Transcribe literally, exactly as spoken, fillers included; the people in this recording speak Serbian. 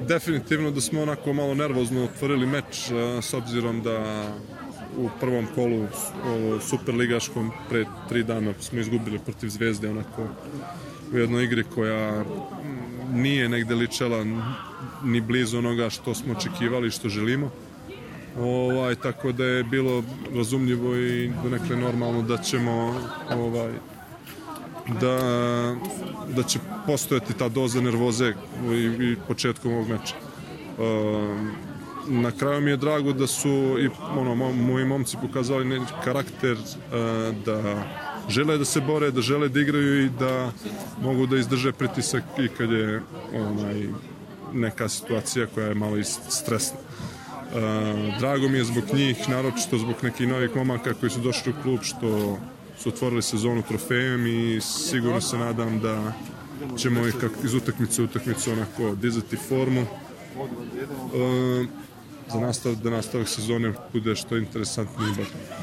definitivno da smo onako malo nervozno otvorili meč s obzirom da u prvom kolu superligaškom pre tri dana smo izgubili protiv Zvezde onako u jednoj igri koja nije negde ličela ni blizu onoga što smo očekivali i što želimo. Ovaj, tako da je bilo razumljivo i donekle normalno da ćemo ovaj, da, da će postojati ta doza nervoze i, i početkom ovog meča. Um, na kraju mi je drago da su i ono, moji momci pokazali karakter, uh, da žele da se bore, da žele da igraju i da mogu da izdrže pritisak i kad je onaj, neka situacija koja je malo stresna. Uh, drago mi je zbog njih, naročito zbog nekih novih momaka koji su došli u klub što su otvorili sezonu trofejem i sigurno se nadam da ćemo iz utakmice u utakmicu onako dizati formu. Uh, za nastav, da nastavak sezone bude što interesantniji.